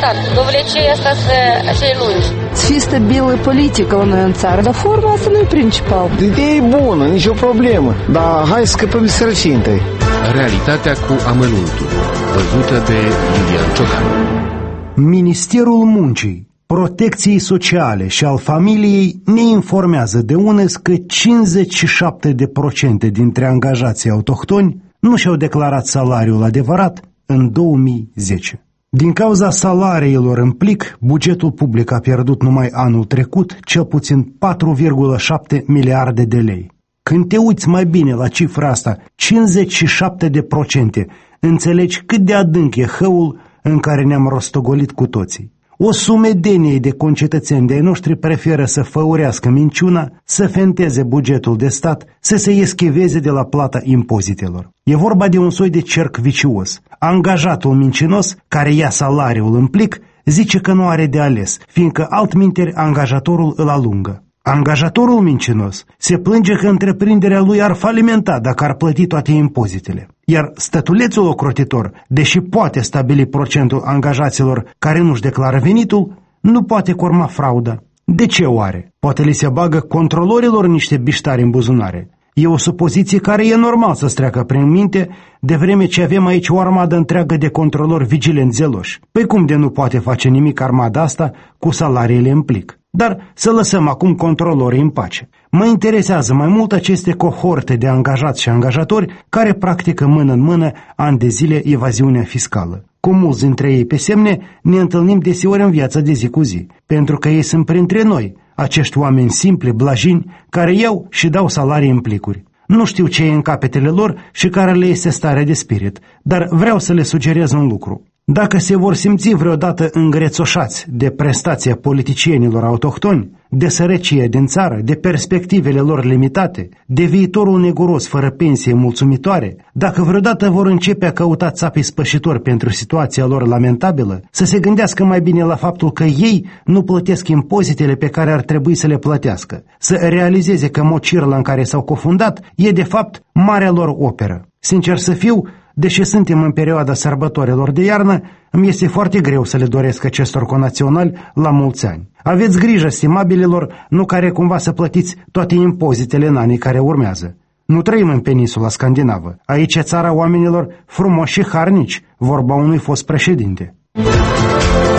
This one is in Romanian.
stat. Domnule, ce asta așa e lungi? Să fie stabilă politică la noi în țară, dar forma asta nu e principal. Ideea e bună, nicio problemă, dar hai să scăpăm de sărăcie întâi. Realitatea cu amănuntul, văzută de Iulian Ciocan. Ministerul Muncii, Protecției Sociale și al Familiei ne informează de unez că 57% dintre angajații autohtoni nu și-au declarat salariul adevărat în 2010. Din cauza salariilor în plic, bugetul public a pierdut numai anul trecut cel puțin 4,7 miliarde de lei. Când te uiți mai bine la cifra asta, 57%, înțelegi cât de adânc e hăul în care ne-am rostogolit cu toții. O sumedenie de concetățeni de-ai noștri preferă să făurească minciuna, să fenteze bugetul de stat, să se eschiveze de la plata impozitelor. E vorba de un soi de cerc vicios. Angajatul mincinos, care ia salariul în plic, zice că nu are de ales, fiindcă altminteri angajatorul îl alungă. Angajatorul mincinos se plânge că întreprinderea lui ar falimenta dacă ar plăti toate impozitele. Iar stătulețul ocrotitor, deși poate stabili procentul angajaților care nu-și declară venitul, nu poate curma frauda. De ce oare? Poate li se bagă controlorilor niște biștari în buzunare. E o supoziție care e normal să-ți treacă prin minte, de vreme ce avem aici o armadă întreagă de controlori vigilenți zeloși. Păi cum de nu poate face nimic armada asta cu salariile în plic? Dar să lăsăm acum controlorii în pace. Mă interesează mai mult aceste cohorte de angajați și angajatori care practică mână în mână ani de zile evaziunea fiscală. Cu mulți dintre ei pe semne ne întâlnim deseori în viața de zi cu zi, pentru că ei sunt printre noi, acești oameni simpli, blajini, care iau și dau salarii în plicuri. Nu știu ce e în capetele lor și care le este starea de spirit, dar vreau să le sugerez un lucru. Dacă se vor simți vreodată îngrețoșați de prestația politicienilor autohtoni, de sărăcie din țară, de perspectivele lor limitate, de viitorul neguros fără pensie mulțumitoare, dacă vreodată vor începe a căuta țapii spășitori pentru situația lor lamentabilă, să se gândească mai bine la faptul că ei nu plătesc impozitele pe care ar trebui să le plătească, să realizeze că mocirla în care s-au cufundat e de fapt marea lor operă. Sincer să fiu, deși suntem în perioada sărbătorilor de iarnă, îmi este foarte greu să le doresc acestor conaționali la mulți ani. Aveți grijă, stimabililor, nu care cumva să plătiți toate impozitele în anii care urmează. Nu trăim în peninsula scandinavă. Aici e țara oamenilor frumoși și harnici, vorba unui fost președinte.